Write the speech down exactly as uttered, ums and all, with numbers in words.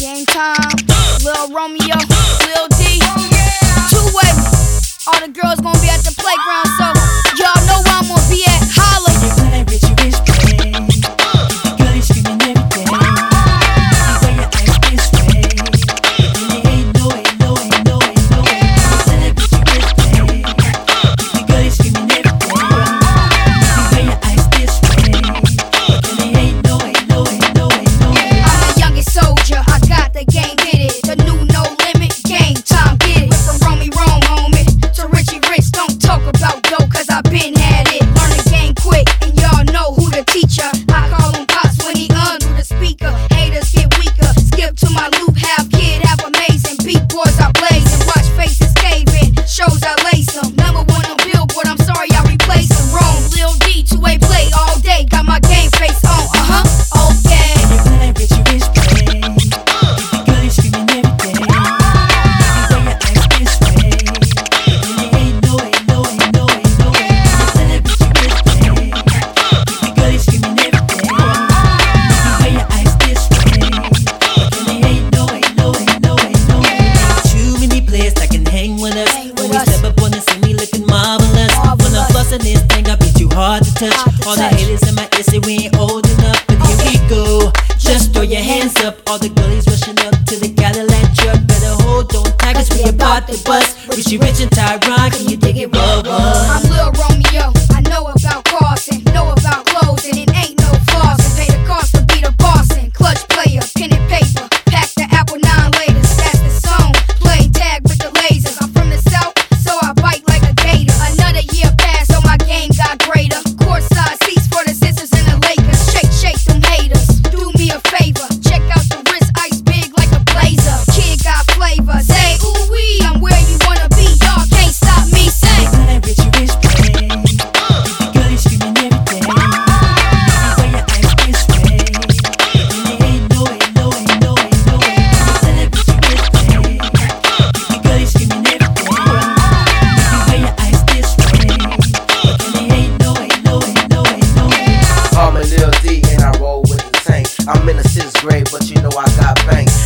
Game time, Lil Romeo, Lil D, two-way. All the girls gonna be at the playground, so y'all know where I'm gonna be at. Holla. Hard to touch. Hard to All touch. The haters in my ear say we ain't old enough, but here we go. Just throw your hands up. All the girlies rushing up to the Cadillac truck. Better hold on tight, cause we about to bust. Richie Rich and Tyron, can you dig it? Whoa, whoa. I'm Lil Romeo. I know about costing, know about clothes, and it ain't no flossing. Pay the cost to be the boss and clutch player, pen and paper. Pack the apple nine laters. That's the song. Play tag with the lasers. I'm from the south, so I bite like a gator. Another year passed, so my game got greater. Courtside seats for the Sixers and the Lakers. Shake, shake them haters. Do me a favor. Check out the wrist, ice big like a blazer. Kid got flavor. Say ooh wee, I'm where you wanna be. Y'all can't stop me. Say. Richie Rich play. The girl is screaming everything. Where your eyes this way. And there ain't no way, no way, no way, no way. Richie Rich play. The girl is screaming everything. Where your eyes this way. And there ain't no way, no way, no way, no way. I'm a Lil D and I roll with the tank. I'm in the sixth grade, but you know I got bank.